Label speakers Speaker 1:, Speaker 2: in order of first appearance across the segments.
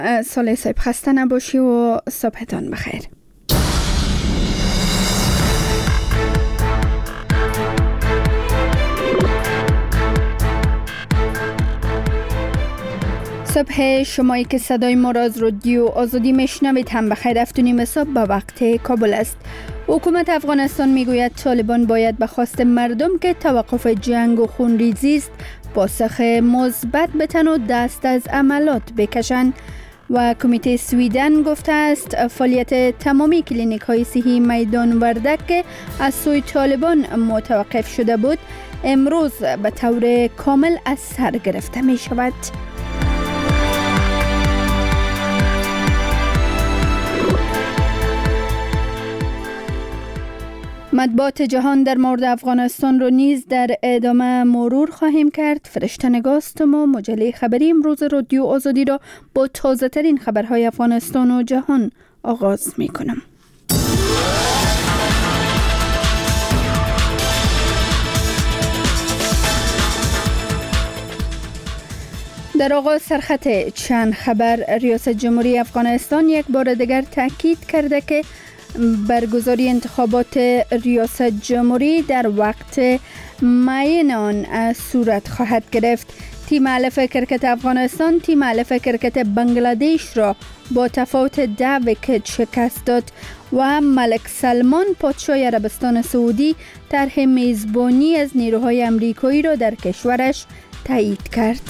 Speaker 1: سال صاحب خسته نباشی و صبحتان بخیر. صبح شمایی که صدای ما را از رادیو آزادی میشنوید هم بخیر. 7:30 صبح به وقت کابل است. حکومت افغانستان میگوید طالبان باید به خواست مردم که توقف جنگ و خونریزی است پاسخ مثبت بتن و دست از عملات بکشند. و کمیته سویدن گفته است فعالیت تمامی کلینیک های صحی میدان وردک که از سوی طالبان متوقف شده بود امروز به طور کامل از سر گرفته می شود. مطبوعات جهان در مورد افغانستان رو نیز در ادامه مرور خواهیم کرد. فرشته نگاستم و مجله خبری امروز رادیو آزادی را با تازه ترین خبرهای افغانستان و جهان آغاز می کنم. در آغاز سرخط چند خبر. ریاست جمهوری افغانستان یک بار دیگر تاکید کرده که برگزاری انتخابات ریاست جمهوری در وقت معین آن صورت خواهد گرفت. تیم ملف کرکت افغانستان تیم ملف کرکت بنگلادش را با تفاوت 10 ویکت شکست داد و ملک سلمان پادشاه عربستان سعودی طرح میزبانی از نیروهای امریکایی را در کشورش تایید کرد.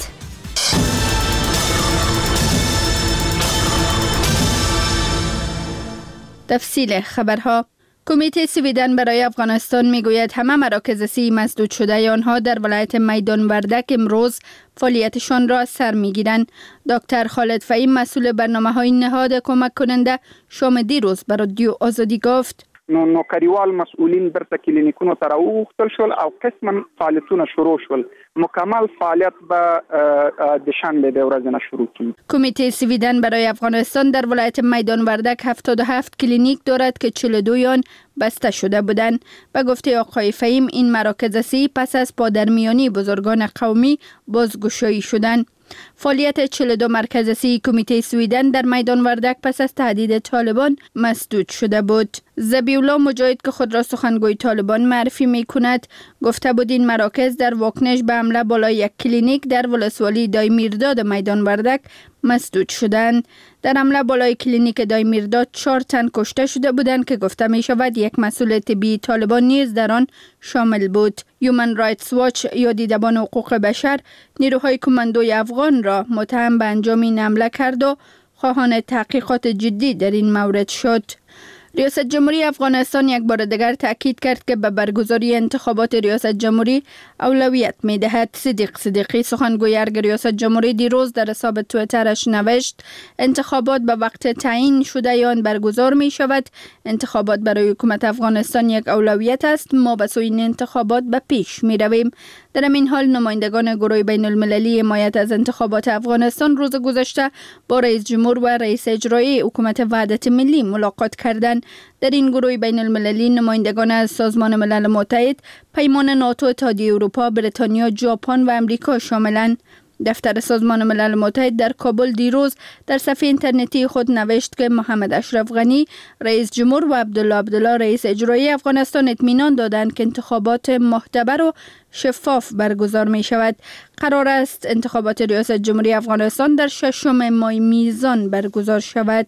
Speaker 1: تفصیل خبرها. کمیته سویدن برای افغانستان میگوید همه مراکز صحی مسدود شده آنها در ولایت میدان وردک امروز فعالیتشان را سر میگیرند. دکتر خالد فهیم مسئول برنامه‌های نهاد کمک کننده شام دیروز بر رادیو آزادی گفت
Speaker 2: نو کریوال مسئولین برته کلینیکونو ته راوغوښتل شول او قسما فعالیتونه شروع شول. مکمل فعالیت به دوشنبه د ورځې نه شروع کیږي.
Speaker 1: کمیته سویدن برای افغانستان در ولایت میدان وردک 77 کلینیک دارد که 42 آن بسته شده بودند. به گفته آقای فهیم این مراکز صحی پس از پادرمیانی بزرگان قومی بازگشایی شدند. فعالیت 42 مرکز صحی کمیته سویدن در میدان وردک پس از تهدید طالبان مسدود شده بود. ذبیح‌الله مجاهد که خود را سخنگوی طالبان معرفی می کند گفته بود این مراکز در واکنش به حمله بالای یک کلینیک در ولسوالی دایمیرداد میدان وردک مسدود شدند. در حمله بالای کلینیک دایمیرداد 4 تن کشته شده بودند که گفته می شود یک مسئول طبی طالبان نیز در آن شامل بود. هیومن رایتس واچ یا دیدبان حقوق بشر نیروهای کماندوی افغان را متهم به انجام این حمله کرد و خواهان تحقیقات جدی در این مورد شد. ریاست جمهوری افغانستان یک بار دیگر تاکید کرد که به برگزاری انتخابات ریاست جمهوری اولویت می دهد. صدیق صدیقی سخنگوی ارگ ریاست جمهوری دیروز در حساب توییترش نوشت انتخابات به وقت تعیین شده آن برگزار می شود. انتخابات برای حکومت افغانستان یک اولویت است. ما به سوی این انتخابات به پیش می رویم. در این حال نمایندگان گروه بین المللی حمایت از انتخابات افغانستان روز گذشته با رئیس جمهور و رئیس اجرایی حکومت وحدت ملی ملاقات کردند. در این گروه بین المللی نمایندگان از سازمان ملل متحد، پیمان ناتو، اتحادیه اروپا، بریتانیا، ژاپن و امریکا شاملند. دفتر سازمان ملل متحد در کابل دیروز در صفحه اینترنتی خود نوشت که محمد اشرف غنی رئیس جمهور و عبدالله رئیس اجرایی افغانستان اطمینان دادند که انتخابات معتبر و شفاف برگزار می شود. قرار است انتخابات ریاست جمهوری افغانستان در 6 ماه میزان برگزار شود.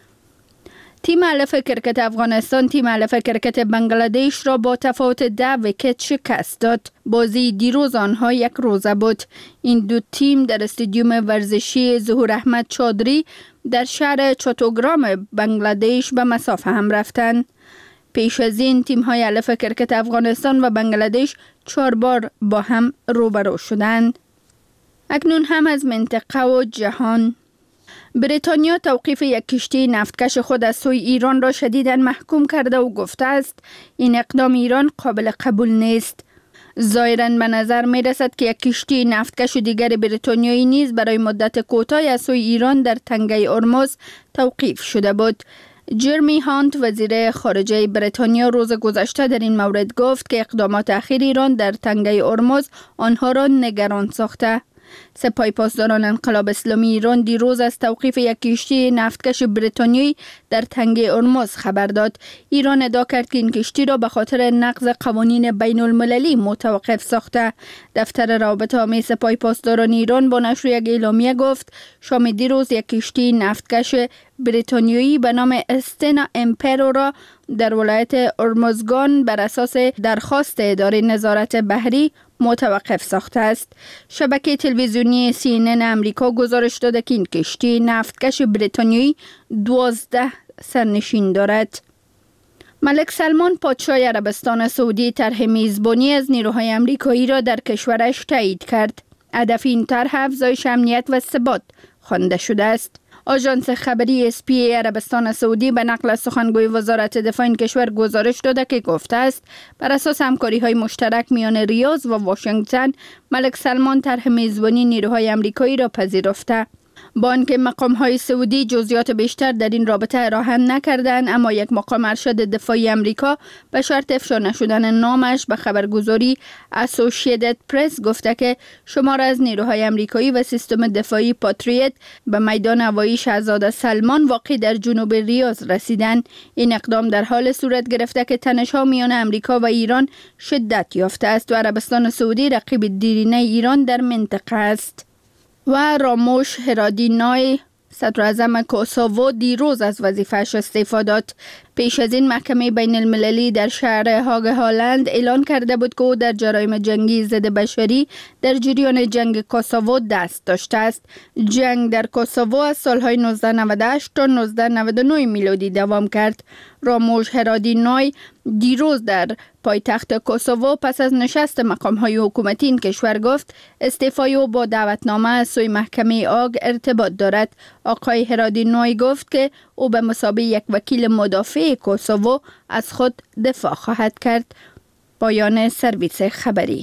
Speaker 1: تیم ملف کرکت افغانستان تیم ملف کرکت بنگلادش را با تفاوت 10 ویکت شکست داد. بازی دیروز آنها یک روزه بود. این دو تیم در استادیوم ورزشی ظهور احمد چادری در شهر چاتوگرام بنگلادش به مسافه هم رفتند. پیش از این تیم‌های ملف کرکت افغانستان و بنگلادش 4 بار با هم روبرو شدند. اکنون هم از منطقه و جهان. بریتانیا توقیف یک کشتی نفتکش خود از سوی ایران را شدیداً محکوم کرده و گفته است این اقدام ایران قابل قبول نیست. ظاهراً به نظر می رسد که یک کشتی نفتکش دیگر بریتانیایی نیز برای مدت کوتاهی از سوی ایران در تنگه هرمز توقیف شده بود. جرمی هانت وزیر خارجه بریتانیا روز گذشته در این مورد گفت که اقدامات اخیر ایران در تنگه هرمز آنها را نگران ساخته. سپاه پاسداران انقلاب اسلامی ایران دیروز از توقیف یک کشتی نفتکش بریتانیایی در تنگه هرمز خبر داد. ایران ادعا کرد که این کشتی را به خاطر نقض قوانین بین المللی متوقف ساخته. دفتر روابط عامه سپاه پاسداران ایران با نشر یک اعلامیه گفت شام دیروز یک کشتی نفتکش بریتانیایی به نام استنا امپرو را در ولایت هرمزگان بر اساس درخواست اداره نظارت بحری متوقف ساخته است. شبکه تلویزیونی CNN امریکا گزارش داده که این کشتی نفتکش بریتانیایی 12 سرنشین دارد. ملک سلمان پادشاه عربستان سعودی طرح میزبانی از نیروهای آمریکایی را در کشورش تایید کرد. هدف این طرح افزایش امنیت و ثبات خوانده شده است. آژانس خبری SPA عربستان سعودی به نقل از سخنگوی وزارت دفاع این کشور گزارش داده که گفته است بر اساس همکاری‌های مشترک میان ریاض و واشنگتن ملک سلمان طرح میزبانی نیروهای آمریکایی را پذیرفته. با آنکه مقام‌های سعودی جزئیات بیشتر در این رابطه ارائه نکردند، اما یک مقام ارشد دفاعی آمریکا به شرط افشا نشدن نامش به خبرگزاری اسوسییتد پرس گفته که شمار از نیروهای آمریکایی و سیستم دفاعی پاتریوت به میدان هوایی شاهزاده سلمان واقع در جنوب ریاض رسیدند. این اقدام در حال صورت گرفته که تنش‌ها میان آمریکا و ایران شدت یافته است و عربستان سعودی رقیب دیرینه ایران در منطقه است. و راموش هرادینای صدر اعظم کوسوو دیروز از وظیفه‌اش استعفا داد. پیش از این محکمه بین المللی در شهر هاگ هالند اعلان کرده بود که او در جرایم جنگی ضد بشری در جریان جنگ کوسوو دست داشته است. جنگ در کوسوو از سالهای 1998 تا 1999 میلادی دوام کرد. راموش هرادینای دیروز در پایتخت کوسوو پس از نشست مقام‌های حکومتی این کشور گفت استعفای او با دعوتنامه از سوی محکمه آگ ارتباط دارد. آقای هرادینای گفت که او به مثابه یک وکیل مدافع کوسوو از خود دفاع خواهد کرد. پایان سرویس خبری.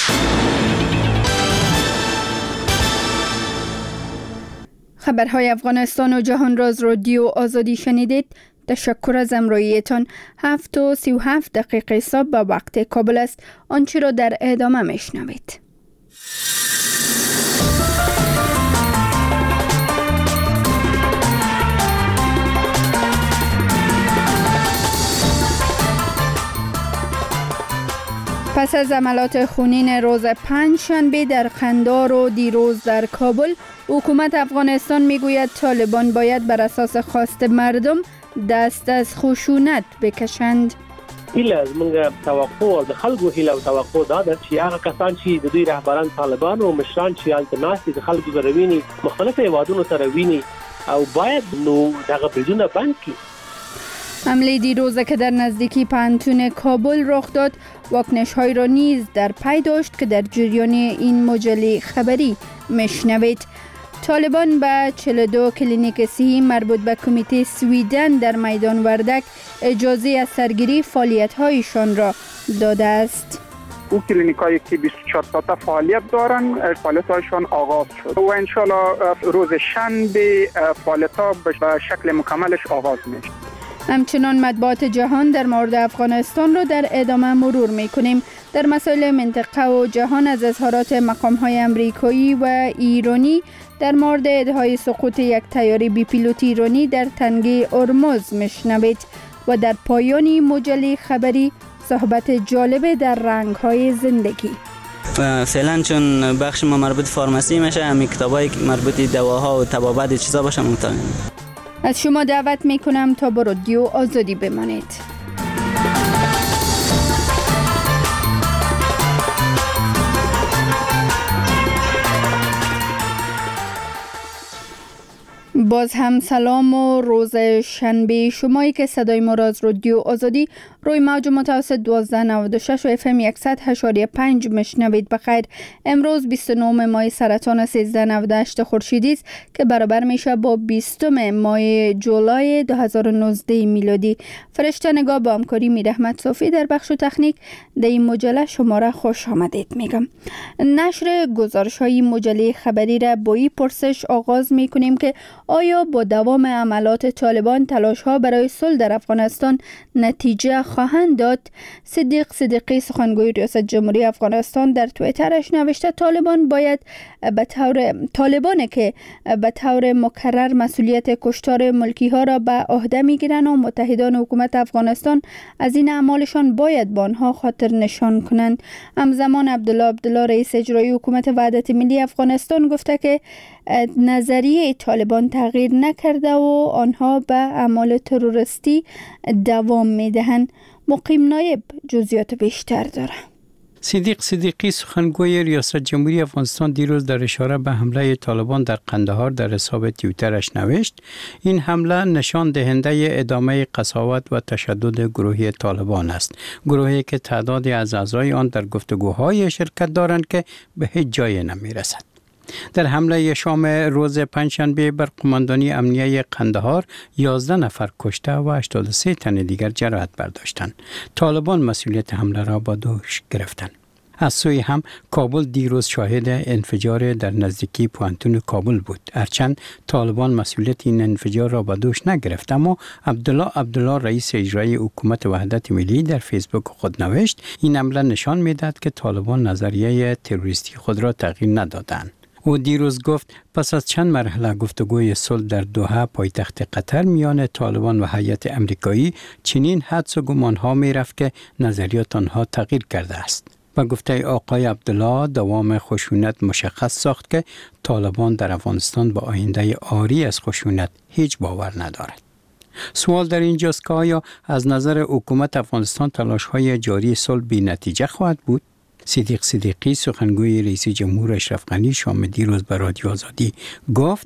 Speaker 1: خبرهای افغانستان و جهان را از رادیو آزادی شنیدید. تشکر از همراهیتان. 7:37 صبح به وقت کابل است. آنچه را در ادامه میشنوید. پس از حملات خونین روز پنجشنبه در قندهار و دیروز در کابل، حکومت افغانستان میگوید طالبان باید بر اساس خواست مردم دست از خشونت بکشند.
Speaker 3: هیله از منگه توقع د خلکو هیله او توقع دا ده چې هغه کسان چې د دوی رهبران طالبان او مشران چې هلته ناست دي د خلکو سره ویني مختلف هیوادونو سره ویني او باید نو دغه بریدونه بند کړي.
Speaker 1: حمله دیروز که در نزدیکی پانتون کابل رخ داد واکنش‌های را نیز در پی داشت که در جریان این مجله خبری میشنوید. طالبان به 42 کلینیک صحی مربوط به کمیته سویدن در میدان وردک اجازه از سرگیری فعالیت‌هایشان را داده است.
Speaker 2: او کلینیکایی که 24 ساعته فعالیت دارن فعالیت‌هایشان آغاز شد و انشالله روز شنبه فعالیت‌ها به شکل مکملش آغاز میشه.
Speaker 1: همچنان مطبوعات جهان در مورد افغانستان را در ادامه مرور می‌کنیم. در مسائل منطقه و جهان از اظهارات مقام‌های آمریکایی و ایرانی در مورد ادعای سقوط یک طیاره بی پیلوت ایرانی در تنگه هرمز میشنوید و در پایان مجله خبری صحبت جالب در رنگ‌های زندگی.
Speaker 4: فعلا چون بخش ما مربوط فارماسی میشه، همین کتابایی که مربوط دواها و طبابت چیزا باشه مطالعه.
Speaker 1: از شما دعوت میکنم تا با رادیو آزادی بمانید. باز هم سلام و روز شنبه شمایی که صدای ما را از رادیو آزادی روی موج متوسط 1296 و FM 100.5 مشنوید. بخیر. امروز 29 ماه سرطان 1398 خورشیدی است که برابر میشه با 20 ماه جولای 2019 میلادی. فرشته نگاه با همکاری میر احمد صافی در بخش تکنیک در این مجله شما را خوش آمدید میگم. نشر گزارش های مجله خبری را با این پرسش آغاز میکنیم که آیا با دوام عملات طالبان تلاش ها برای صلح در افغانستان نتیجه خواهند داد. صدیق صدیقی سخنگوی ریاست جمهوری افغانستان در توییترش نوشته طالبان که به طور مکرر مسئولیت کشتار ملکی ها را به عهده میگیرند و متحدان حکومت افغانستان از این اعمالشان باید با آنها خاطر نشان کنند. همزمان عبدالله رئیس اجرایی حکومت وحدت ملی افغانستان گفته که نظریه طالبان تغییر نکرده و آنها به اعمال تروریستی دوام میدهند. مقیم نایب جزئیات بیشتر داره.
Speaker 5: صدیق صدیقی سخنگوی ریاست جمهوری افغانستان دیروز در اشاره به حمله طالبان در قندهار در حساب توییترش نوشت این حمله نشان دهنده ادامه قساوت و تشدد گروهی طالبان است. گروهی که تعدادی از اعضای آن در گفتگوهای شرکت دارند که به هیچ جای نمی رسد. در حمله شام روز پنجشنبه بر قماندانی امنیه قندهار 11 نفر کشته و 83 تن دیگر جراحت برداشتند. طالبان مسئولیت حمله را به دوش گرفتند. از سوی هم کابل دیروز شاهد انفجار در نزدیکی پوانتون کابل بود. هرچند طالبان مسئولیت این انفجار را به دوش نگرفت، اما عبدالله رئیس اجرایی حکومت وحدت ملی در فیسبوک خود نوشت این حمله نشان می‌دهد که طالبان نظریه تروریستی خود را تغییر ندادند. او دیروز گفت پس از چند مرحله گفتگوی صلح در دوحه پایتخت قطر میان طالبان و هیئت امریکایی چنین حدس و گمان‌ها می‌رفت که نظریات آنها تغییر کرده است. و گفته آقای عبدالله دوام خشونت مشخص ساخت که طالبان در افغانستان با آینده عاری از خشونت هیچ باور ندارد. سوال در اینجاست که آیا از نظر حکومت افغانستان تلاش‌های جاری صلح بی نتیجه خواهد بود؟ صدیق صدیقی سخنگوی رئیس جمهور اشرف غنی شام دیروز به رادیو آزادی گفت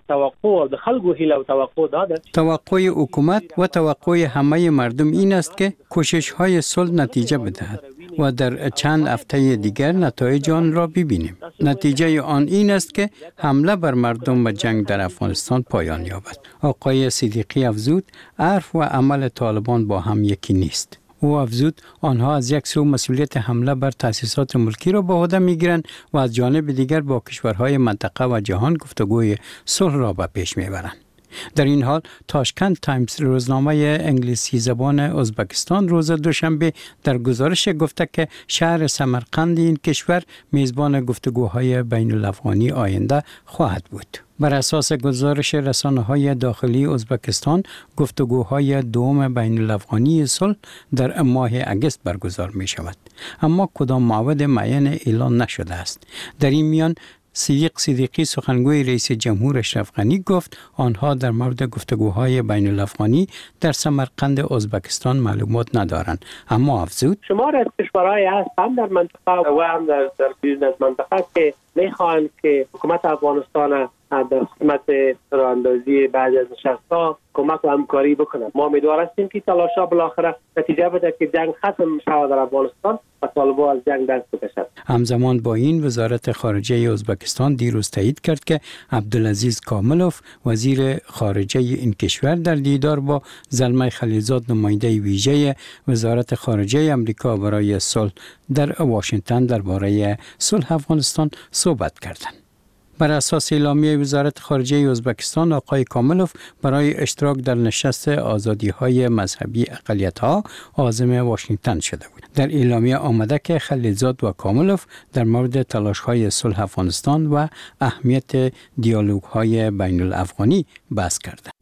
Speaker 5: توقع حکومت و توقع همه مردم این است که کوشش‌های صلح نتیجه بدهد و در چند هفته دیگر نتایج آن را ببینیم. نتیجه آن این است که حمله بر مردم و جنگ در افغانستان پایان یابد. آقای صدیقی افزود حرف و عمل طالبان با هم یکی نیست. او افزود آنها از یک سو مسئولیت حمله بر تأسیسات ملکی را به عهده میگیرند و از جانب دیگر با کشورهای منطقه و جهان گفتگوی صلح را به پیش میبرند. در این حال تاشکند تایمز روزنامه انگلیسی زبان ازبکستان روز دوشنبه در گزارش گفته که شهر سمرقند این کشور میزبان گفتگوهای بین الافغانی آینده خواهد بود. بر اساس گزارش رسانه‌های داخلی ازبکستان گفتگوهای دوم بین الافغانی صلح در ماه اگست برگزار می شود، اما کدام موعد معین اعلان نشده است. در این میان صدیق صدیقی سخنگوی رئیس جمهور اشرف غنی گفت آنها در مورد گفتگوهای بین الافغانی در سمرقند ازبکستان معلومات ندارند، اما افزود
Speaker 3: شمار از کشورهای هست هم در منطقه و هم در بیرون از منطقه که میخواهند که حکومت افغانستان در خدمت راهاندازی بعضی از نشست‌ها کمک و همکاری بکنند. ما امیدوار هستیم که تلاش‌ها بالاخره نتیجه بده که جنگ ختم شود در افغانستان و طالبان از جنگ دست بکشند.
Speaker 5: همزمان با این وزارت خارجه ازبکستان دیروز تایید کرد که عبدالعزیز کاملوف وزیر خارجه این کشور در دیدار با زلمه خلیلزاد نماینده ویژه وزارت خارجه آمریکا برای صلح در واشنگتن درباره صلح افغانستان صحبت کردند. بر اساس اعلامیه وزارت خارجه ازبکستان آقای کاملوف برای اشتراک در نشست آزادی‌های مذهبی اقلیت‌ها عازم واشنگتن شده بود. در اعلامیه آمده که خلیلزاد و کاملوف در مورد تلاش‌های صلح افغانستان و اهمیت دیالوگ‌های بین الافغانی بحث کردند.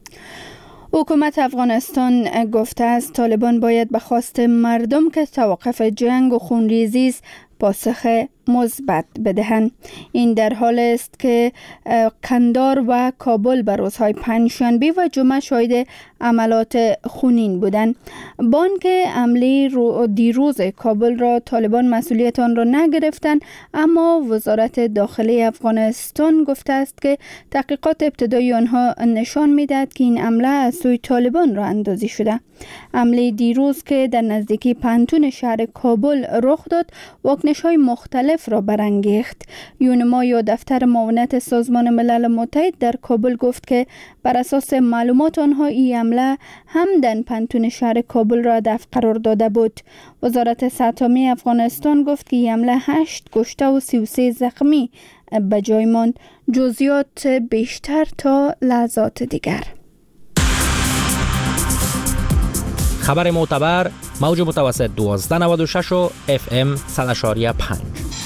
Speaker 1: حکومت افغانستان گفته است طالبان باید به خواست مردم که توقف جنگ و خونریزی پاسخ مثبت بدهند. این در حال است که قندهار و کابل بر روزهای پنجشنبه و جمعه شاهد عملات خونین بودند. بانک حمله دیروز کابل را طالبان مسئولیت آن را نگرفتند، اما وزارت داخلی افغانستان گفته است که تحقیقات ابتدایی آنها نشان می‌دهد که این حمله از سوی طالبان را اندازی شده. حمله دیروز که در نزدیکی پانتون شهر کابل رخ داد واکنش‌های مختلف را برانگیخت. یونما یا دفتر معاونت سازمان ملل متحد در کابل گفت که بر اساس معلومات آنها این حمله همدن پانتون شهر کابل را هدف قرار داده بود. وزارت صحت عامه افغانستان گفت که این حمله 8 کشته و 33 زخمی به جای ماند. جزئیات بیشتر تا لحظات دیگر.
Speaker 6: خبر معتبر موج متوسط 1296 و FM 100.5.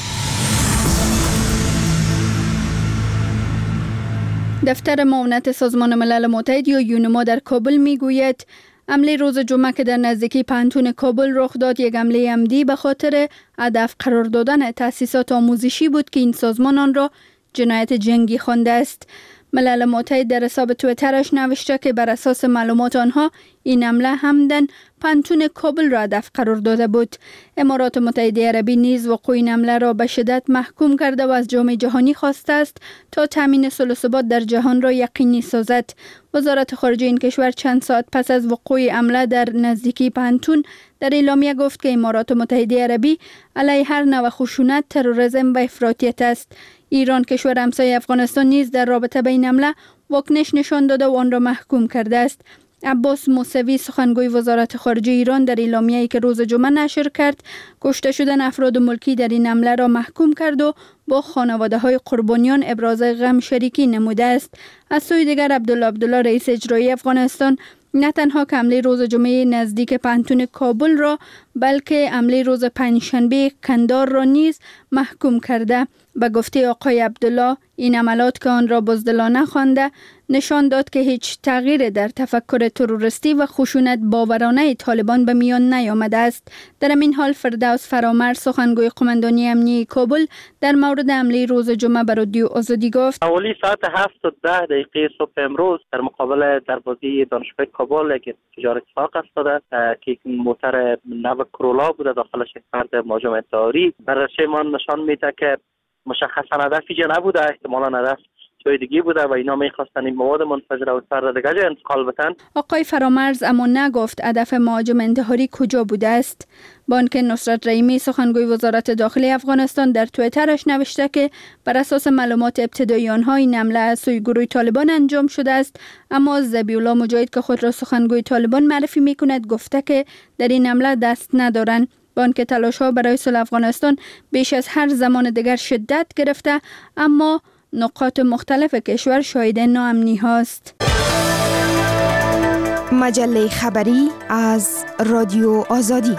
Speaker 1: دفتر معاونت سازمان ملل متحد یا یونما در کابل میگوید حمله روز جمعه که در نزدیکی پانتون کابل رخ داد یک حمله عمدی به خاطر هدف قرار دادن تأسیسات آموزشی بود که این سازمان آن را جنایت جنگی خوانده است. ملل متحد در حساب توییترش نوشته که بر اساس معلومات آنها این حمله همدن پانتون کابل را هدف قرار داده بود. امارات متحده عربی نیز وقوع این حمله را به شدت محکوم کرده و از جامعه جهانی خواسته است تا تامین صلح و ثبات در جهان را یقینی سازد. وزارت خارجه این کشور چند ساعت پس از وقوع حمله در نزدیکی پانتون در اعلامیه گفت که امارات متحده عربی علیه هر نوع خشونت، تروریسم و افراطیت است. ایران کشور همسایه افغانستان نیز در رابطه با این حمله واکنش نشان داده و آن را محکوم کرده است. عباس موسوی سخنگوی وزارت خارجه ایران در اعلامیه‌ای که روز جمعه نشر کرد کشته شدن افراد ملکی در این حمله را محکوم کرد و با خانواده‌های قربانیان ابراز غم شریکی نموده است. از سوی دیگر عبدالله رئیس اجرایی افغانستان نه تنها که حمله روز جمعه نزدیک پانتون کابل را بلکه حمله روز پنجشنبه کندار را نیز محکوم کرده. به گفته آقای عبدالله این عملات که آن را بزدلانه خوانده نشان داد که هیچ تغییر در تفکر تروریستی و خشونت باورانه طالبان به میان نیامده است. در این حال فردوس فرامرز سخنگوی قماندانی امنیتی کابل در مورد حمله روز جمعه به رادیو آزادی گفت
Speaker 7: حوالی ساعت 7:10 صبح امروز در مقابل دروازه دانشگاه کابل یک تجارت اتفاق افتاده که موتر نو کرولا بوده، داخلش یک فرد مهاجم انتحاری. بررسی ما نشان میده که مشخصا هدف اینجا نبوده، احتمالاً هدف جای دیگه بوده و اینا میخواستن این مواد منفجره و فرد دیگه جا انتقال بدن.
Speaker 1: آقای فرامرز اما نگفت هدف مهاجم انتحاری کجا بوده است. بانک نصرت رحیمی سخنگوی وزارت داخلی افغانستان در توییترش نوشته که بر اساس معلومات ابتدایی آنها این حمله از سوی گروه طالبان انجام شده است، اما ذبیح الله مجاهد که خود را سخنگوی طالبان معرفی میکند گفته که در این حمله دست ندارند. بانک تلاش‌ها برای صلح افغانستان بیش از هر زمان دیگر شدت گرفته، اما نقاط مختلف کشور شاهد ناامنی هاست.
Speaker 8: مجله خبری از رادیو آزادی.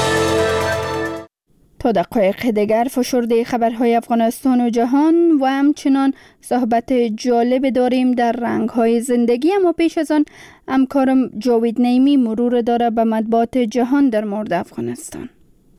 Speaker 1: تا دقایق دیگر فشرده خبرهای افغانستان و جهان و همچنان صحبت جالب داریم در رنگ‌های زندگی، اما پیش از آن همکارم جاوید نعیمی مرور داره به مطبوعات جهان در مورد افغانستان.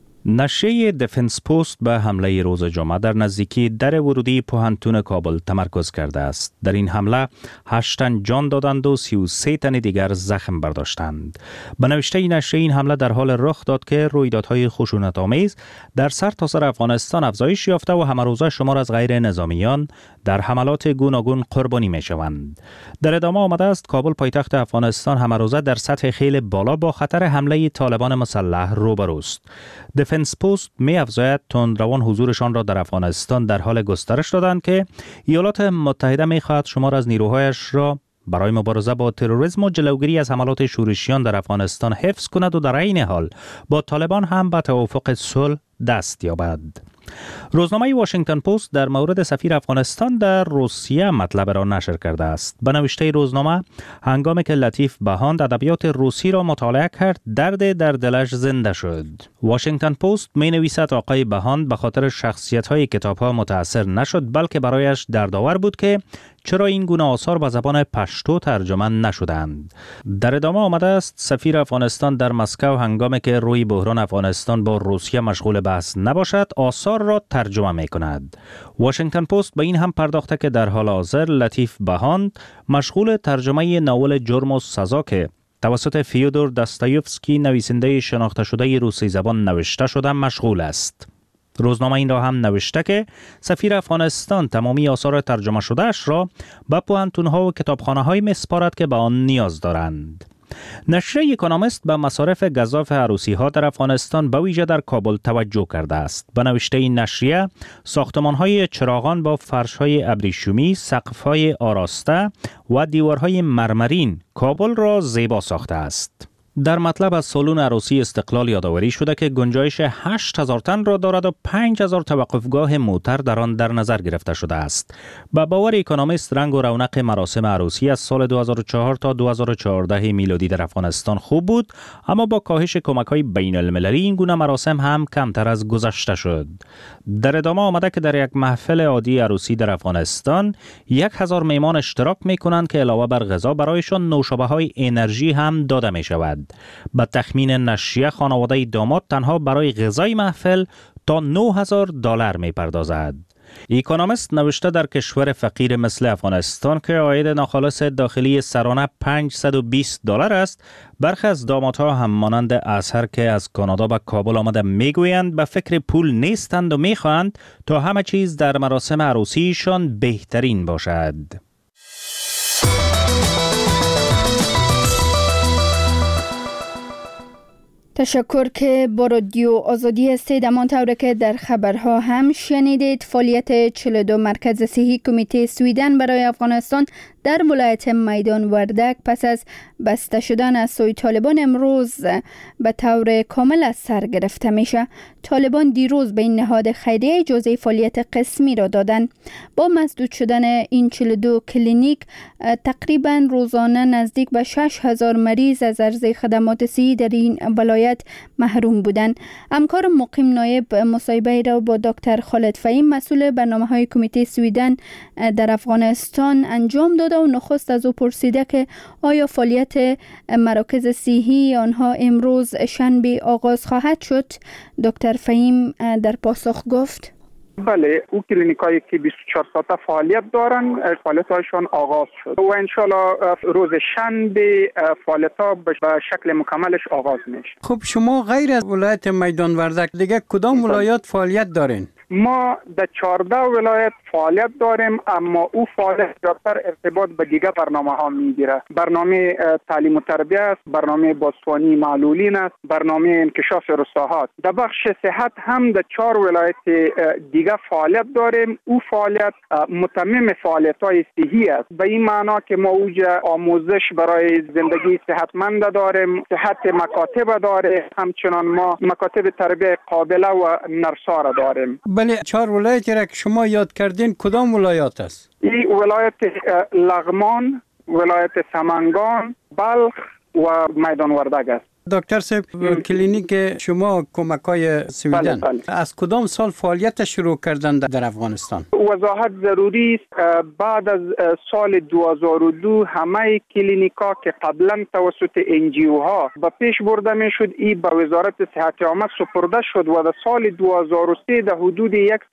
Speaker 9: نشریه دفنس پست به حمله روز جمعه در نزدیکی در ورودی پوهنتون کابل تمرکز کرده است. در این حمله 8 تن جان دادند و 33 تن دیگر زخم برداشتند. به نوشته نشریه این حمله در حال رخ داد که رویدادهای خشونت‌آمیز در سرتاسر افغانستان افزایش یافته و همه روزه شمار از غیر نظامیان در حملات گوناگون قربانی می‌شوند. در ادامه آمده است کابل پایتخت افغانستان همه روزه در سطح خیلی بالا با خطر حمله طالبان مسلح روبروست. دفنس پست می افزاید تندروان حضورشان را در افغانستان در حال گسترش دادند که ایالات متحده می خواهد شمار از نیروهایش را برای مبارزه با تروریسم و جلوگیری از حملات شورشیان در افغانستان حفظ کند و در عین حال با طالبان هم به توافق صلح دست یابد. روزنامه واشنگتن پست در مورد سفیر افغانستان در روسیه مطلب را نشر کرده است. به نوشته روزنامه هنگامی که لطیف بهاند ادبیات روسی را مطالعه کرد درد در دلش زنده شد. واشنگتن پست می نویسد آقای بهاند به خاطر شخصیت‌های کتاب‌ها متاثر نشد بلکه برایش دردآور بود که چرا این گونه آثار به زبان پشتو ترجمه نشدند. در ادامه آمده است سفیر افغانستان در مسکو هنگامی که روی بحران افغانستان با روسیه مشغول بحث نباشد آثار را ترجمه می کند. واشنگتن پست به این هم پرداخته که در حال حاضر لطیف بهاند مشغول ترجمه ناول جرم و سزا که توسط فیودور داستایوفسکی نویسنده شناخته شده روسی زبان نوشته شده مشغول است. روزنامه این را هم نوشته که سفیر افغانستان تمامی آثار ترجمه شده اش را به پوهنتون‌ها و کتابخانه‌های می‌سپارد که به آن نیاز دارند. نشریه اکونومیست به مصارف گزاف عروسی‌ها در افغانستان به ویژه در کابل توجه کرده است. به نوشته این نشریه ساختمان‌های چراغان با فرش‌های ابریشمی، سقف‌های آراسته و دیوارهای مرمرین کابل را زیبا ساخته است. در مطلب از سالن عروسی استقلال یادآوری شده که گنجایش 8000 تن را دارد و 5000 توقفگاه موتر در آن در نظر گرفته شده است. به باور اکونومیست رنگ و رونق مراسم عروسی از سال 2004 تا 2014 میلادی در افغانستان خوب بود، اما با کاهش کمک‌های بین المللی این گونه مراسم هم کمتر از گذشته شد. در ادامه آمده که در یک محفل عادی عروسی در افغانستان 1000 میهمان اشتراک می‌کنند که علاوه بر غذا برایشان نوشابه‌های انرژی هم داده می‌شود. به تخمین نشریه خانواده داماد تنها برای غذای محفل تا $9000 می‌پردازد. اکونومیست نوشته در کشور فقیر مثل افغانستان که عاید ناخالص داخلی سرانه $520 است، برخی از دامادها هم مانند اظهر که از کانادا به کابل آمده میگویند به فکر پول نیستند و میخواهند تا همه چیز در مراسم عروسیشان بهترین باشد.
Speaker 1: تشکر که با رادیو آزادی هستید. همانطور که در خبرها هم شنیدید، فعالیت 42 مرکز صحی کمیته سویدن برای افغانستان در ولایت میدان وردک پس از بسته شدن از سوی طالبان امروز به طور کامل از سر گرفته میشه. طالبان دیروز به این نهاد خیریه اجازه فعالیت قسمی را دادند. با مسدود شدن این 42 کلینیک تقریبا روزانه نزدیک به 6000 مریض از عرضه خدمات صحی در این ولایت محروم بودند. همکار مقیم نایب مصاحبه را با دکتر خالد فهیم مسئول برنامه‌های کمیته سویدن در افغانستان انجام داد و نخست از او پرسیده که آیا فعالیت مراکز صحی آنها امروز شنبه آغاز خواهد شد. دکتر فهیم در پاسخ گفت
Speaker 2: بله، او کلینیکایی که 24 ساعته فعالیت دارن فعالیت‌هایشان آغاز شد و انشالله روز شنبه فعالیت‌ها به شکل مکملش آغاز میشه.
Speaker 5: خب شما غیر از ولایت میدان وردک دیگه کدام ولایت فعالیت دارین؟
Speaker 2: ما در 14 ولایت فعالیت داریم، اما او فعالیت بیشتر ارتباط به دیگر برنامه ها میگیره. برنامه تعلیم و تربیت است، برنامه بازسازی معلولین است، برنامه انکشاف رساهات. در بخش صحت هم در 4 ولایت دیگر فعالیت داریم. او فعالیت متمم فعالیت‌های صحی است، به این معنا که ما اوج آموزش برای زندگی صحتمند داریم، صحت مکاتب داریم، همچنان ما مکاتب تربیت قابله و نرسا را داریم.
Speaker 5: بله، 4 ولایتی را که شما یاد کردین کدام ولایات است؟
Speaker 2: این ولایت لغمان، ولایت سمنگان، بلخ و میدان وردک است.
Speaker 5: دکتر صاحب، کلینیک شما کمک‌های سویدن از کدام سال فعالیت شروع کردن در افغانستان؟
Speaker 2: وضاحت ضروری است. بعد از سال 2002 همه کلینیکا که قبلا توسط NGO ها به پیش برده میشد این به وزارت صحت عامه سپرده شد و در سال 2003 در حدود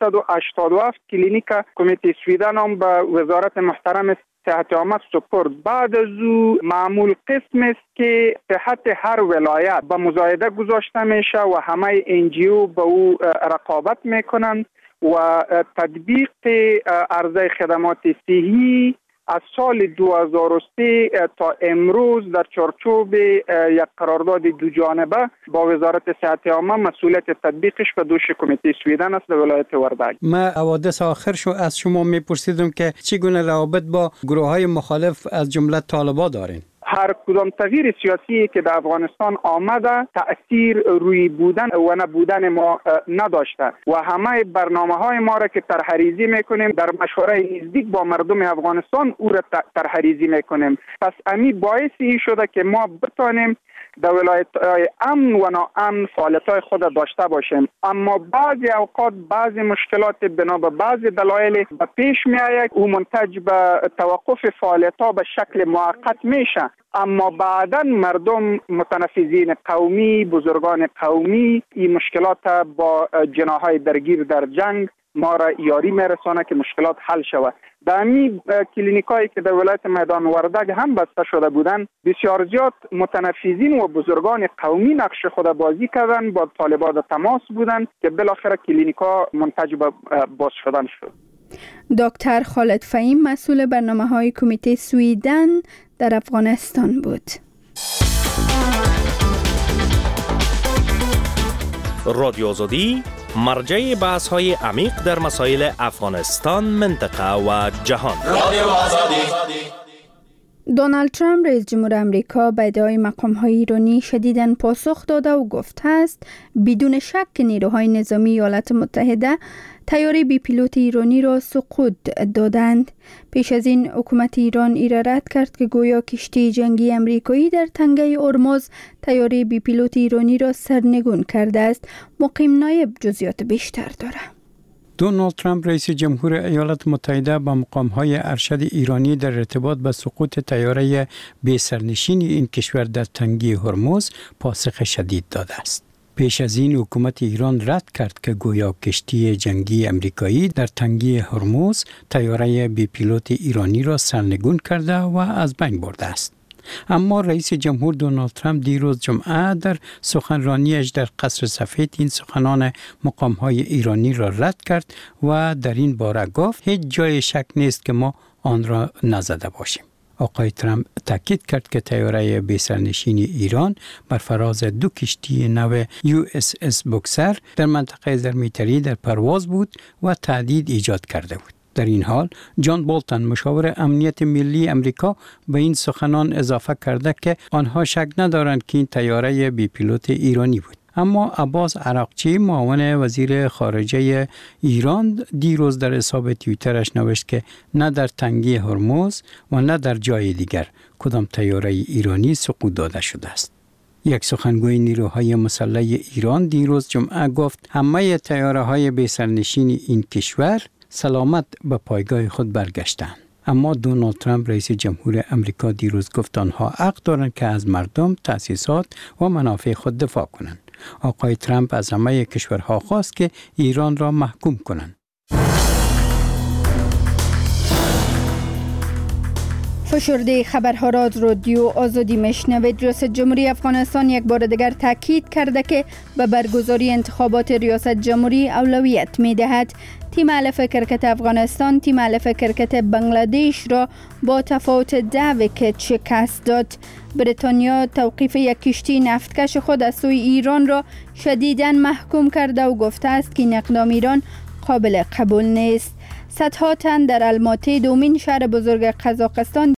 Speaker 2: 187 کلینیک کمیته سویدن هم به وزارت محترم صحت عامه سپرد. بعد از او معمول قسم است که صحت هر ولایت به مزایده گذاشته میشه و همه NGO به او رقابت میکنند و تطبیق عرضه خدمات صحی از سال 2003 تا امروز در چارچوب یک قرارداد دو جانبه با وزارت صحت عامه مسئولیت تطبیقش به دوش کمیته سویدن است در ولایت وردک.
Speaker 5: ما حوادث آخر از شما میپرسیدم که چگونه روابط با گروه‌های مخالف از جمله طالبان دارین؟
Speaker 2: هر کدام تغییر سیاسی که در افغانستان آمده تأثیر روی بودن و نبودن ما نداشته و همه برنامه‌های ما را که طرح‌ریزی میکنیم در مشوره نزدیک با مردم افغانستان او را طرح‌ریزی میکنیم. پس امی باعث این شده که ما بتانیم در ولایت‌های امن و ناامن فعالیت‌های خود داشته باشیم، اما بعضی اوقات بعضی مشکلات بنا به بعضی دلایل به پیش می‌آید و منتج به توقف فعالیت‌ها به شکل موقت میشه، اما بعداً مردم متنفذین قومی، بزرگان قومی این مشکلات با جناح‌های درگیر در جنگ ما را یاری میرسانه که مشکلات حل شود. در امی کلینیکایی که در ولایت میدان وردک هم بسته شده بودند بسیار زیاد متنفذین و بزرگان قومی نقش خود بازی کردند، با طالبان در تماس بودند که بالاخره کلینیکا منتج به باز شدن شد.
Speaker 1: دکتر خالد فهیم مسئول برنامه‌های کمیته سویدن در افغانستان بود.
Speaker 6: رادیو آزادی مرجع بحث‌های عمیق در مسائل افغانستان، منطقه و جهان. رادیو آزادی.
Speaker 1: دونالد ترامپ رئیس جمهور آمریکا به ادعای مقام‌های ایرانی شدیداً پاسخ داده و گفته است بدون شک که نیروهای نظامی ایالات متحده طیاره بی پیلوت ایرانی را سقوط دادند. پیش از این حکومت ایران رد کرد که گویا کشتی جنگی آمریکایی در تنگه هرمز طیاره بی پیلوت ایرانی را سرنگون کرده است. مقیم نایب جزئیات بیشتر دارد.
Speaker 5: دونالد ترامپ رئیس جمهور ایالات متحده با مقام‌های ارشد ایرانی در ارتباط به سقوط طیاره بی سرنشین این کشور در تنگه هرمز پاسخ شدید داده است. پیش از این حکومت ایران رد کرد که گویا کشتی جنگی امریکایی در تنگه هرمز طیاره بی پیلوت ایرانی را سرنگون کرده و از بین برده است. اما رئیس جمهور دونالد ترامپ دیروز جمعه در سخنرانیش در قصر سفید این سخنان مقام‌های ایرانی را رد کرد و در این باره گفت هیچ جای شک نیست که ما آن را نزده باشیم. آقای ترامپ تاکید کرد که طیاره بی سرنشین ایران بر فراز 2 کشتی نو USS بوکسر در منطقه زرمیتری در پرواز بود و تهدید ایجاد کرده بود. در این حال جان بولتن مشاور امنیت ملی امریکا به این سخنان اضافه کرده که آنها شک ندارند که این طیاره بی پیلوت ایرانی بود. اما عباس عراقچی معاون وزیر خارجه ایران دیروز در حساب توییترش نوشت که نه در تنگه هرمز و نه در جای دیگر کدام طیاره ایرانی سقوط داده شده است. یک سخنگوی نیروهای مسلح ایران دیروز جمعه گفت همه طیاره‌های بی سرنشین این کشور سلامت به پایگاه خود برگشتند. اما دونالد ترامپ رئیس جمهور امریکا دیروز گفت آنها حق دارند که از مردم، تأسیسات و منافع خود دفاع کنند. آقای ترامپ از همه کشورها خواست که ایران را محکوم کنند.
Speaker 1: فشرده خبرها را از رادیو آزادی میشنوید. ریاست جمهوری افغانستان یک بار دیگر تاکید کرده که به برگزاری انتخابات ریاست جمهوری اولویت می‌دهد. تیم الف کرکت افغانستان تیم الف کرکت بنگلادش را با تفاوت 10 ویکت شکست داد. بریتانیا توقیف یک کشتی نفتکش خود از سوی ایران را شدیداً محکوم کرده و گفته است که این اقدام ایران قابل قبول نیست. صدها تن در الماتی دومین شهر بزرگ قزاقستان